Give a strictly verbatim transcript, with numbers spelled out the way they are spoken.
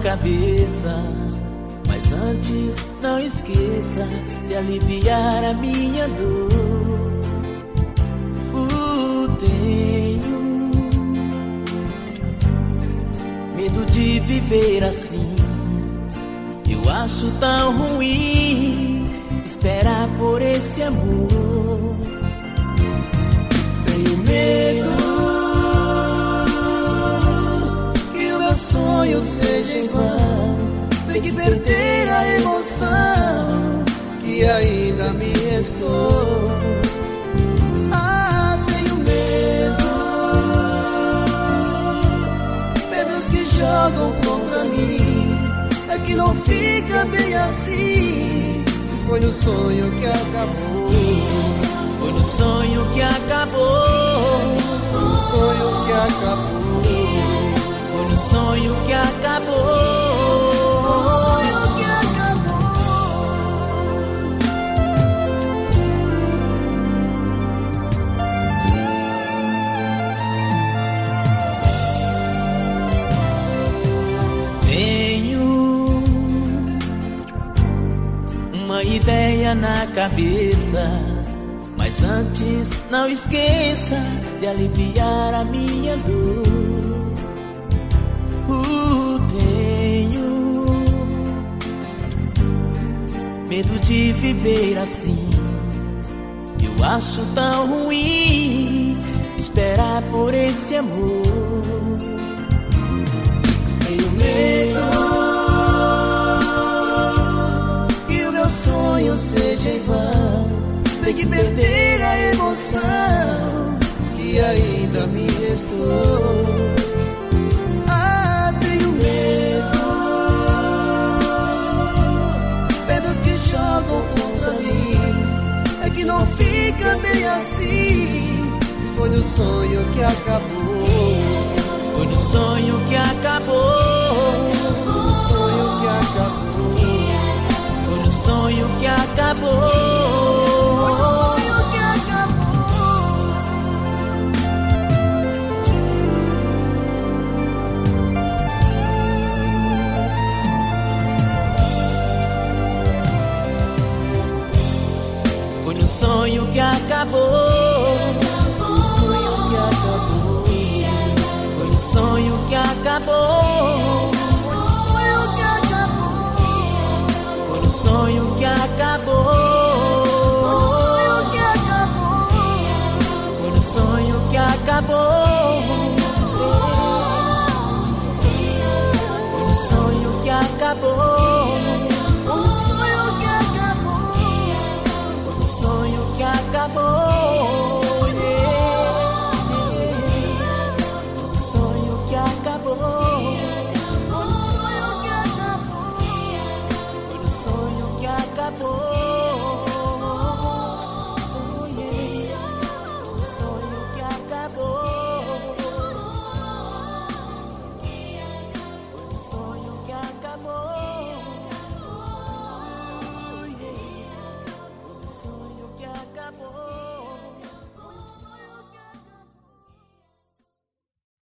cabeça, mas antes não esqueça de aliviar a minha dor. Uh, tenho medo de viver assim. Eu acho tão ruim esperar por esse amor. Tenho medo que o meu sonho seja em vão. Tem que perder a emoção que ainda me restou. Ah, tenho medo, pedras que jogam contra mim. É que não fica bem assim. Se foi no sonho que acabou, foi no sonho que acabou, foi no sonho que acabou, foi no sonho que acabou. Uma ideia na cabeça, mas antes não esqueça de aliviar a minha dor. Uh, tenho medo de viver assim. Eu acho tão ruim esperar por esse amor. Tenho medo sonho seja em vão. Tem que perder a emoção que ainda me restou. Ah, tenho medo, pedras que jogam contra mim. É que não fica bem assim. Se foi no sonho que acabou, foi no sonho que acabou, foi no sonho que acabou, foi no sonho que acabou, foi no sonho que acabou. Foi no sonho que acabou, foi no sonho que acabou, foi no sonho que acabou. Sonho que acabou, foi no sonho que acabou, foi no sonho que acabou, foi no sonho que acabou, foi no sonho que acabou, foi no sonho que acabou. Acabou, oh, yeah. O sonho que acabou, o sonho que acabou, oh, yeah. O sonho que acabou.